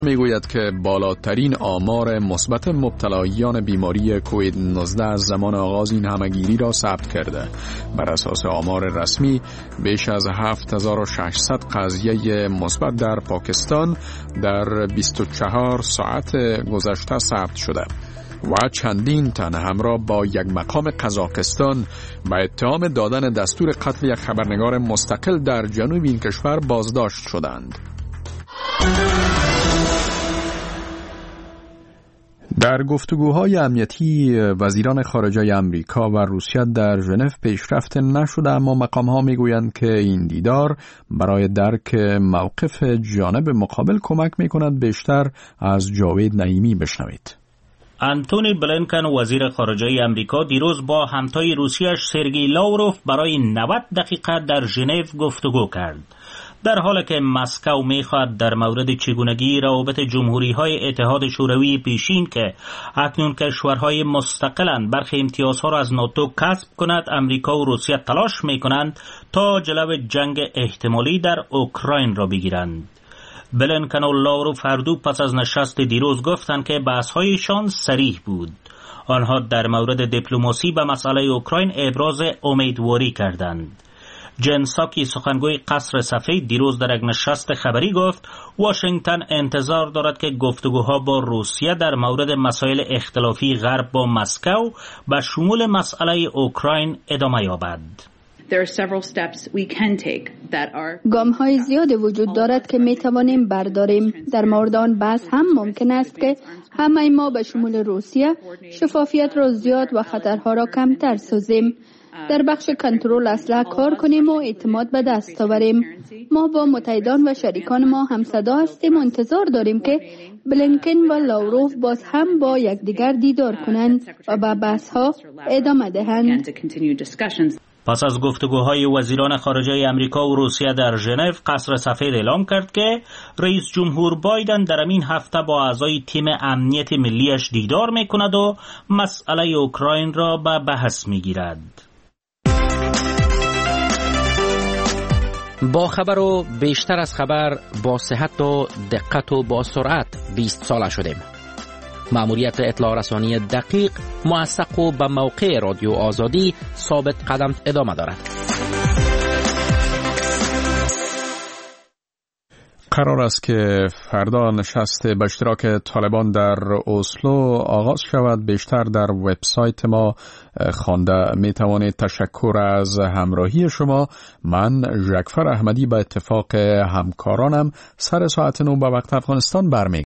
میگوید که بالاترین آمار مثبت مبتلایان بیماری کووید 19 از زمان آغاز این همهگیری را ثبت کرده. بر اساس آمار رسمی بیش از 7600 قضیه مثبت در پاکستان در 24 ساعت گذشته ثبت شده و چندین تن همراه با یک مقام قزاقستان به اتهام دادن دستور قتل یک خبرنگار مستقل در جنوب این کشور بازداشت شدند. در گفتگوهای امنیتی وزیران خارجه آمریکا و روسیه در ژنو پیشرفت نشده، اما مقام‌ها میگویند که این دیدار برای درک موقف جانب مقابل کمک می‌کند. بیشتر از جاوید نعیمی بشنوید. آنتونی بلینکن وزیر خارجه آمریکا دیروز با همتای روسیه‌اش سرگئی لاوروف برای 90 دقیقه در ژنو گفتگو کرد. در حالی که مسکو می‌خواهد در مورد چگونگی روابط جمهوری‌های اتحاد شوروی پیشین که اکنون کشورهای مستقلند برخی امتیازها را از ناتو کسب کند، آمریکا و روسیه تلاش می‌کنند تا جلو جنگ احتمالی در اوکراین را بگیرند. بلینکن و لاوروف هر دو پس از نشست دیروز گفتند که بحث‌هایشان صریح بود. آنها در مورد دیپلماسی به مسئله اوکراین ابراز امیدواری کردند. جن ساکی سخنگوی قصر سفید دیروز در یک نشست خبری گفت واشنگتن انتظار دارد که گفتگوها با روسیه در مورد مسائل اختلافی غرب با مسکو به شمول مسئله اوکراین ادامه یابد. گام‌های زیاد وجود دارد که می‌توانیم برداریم. در مورد آن بحث هم ممکن است که همه ما به شمول روسیه شفافیت را زیاد و خطرها را کمتر سازیم. در بخش کنترل اسلحه کار کنیم و اعتماد به دست آوریم. ما با متحدان و شریکان ما همصدا هستیم و انتظار داریم که بلینکن و لاوروف باز هم با یکدیگر دیدار کنند و به بحث‌ها ادامه دهند. پس از گفتگوهای وزیران خارجه آمریکا و روسیه در ژنو، قصر سفید اعلام کرد که رئیس جمهور بایدن در این هفته با اعضای تیم امنیت ملیش دیدار می‌کند و مسئله اوکراین را به بحث می‌گیرد. با خبر و بیشتر از خبر، با صحت و دقت و با سرعت 20 ساله شدیم. مأموریت اطلاع رسانی دقیق، موثق و به موقع رادیو آزادی ثابت قدم ادامه دارد. قرار است که فردا نشست به اشتراک طالبان در اسلو آغاز شود. بیشتر در وبسایت ما خوانده می توانید. تشکر از همراهی شما. من جعفر احمدی به اتفاق همکارانم سر ساعت 9 به وقت افغانستان برمی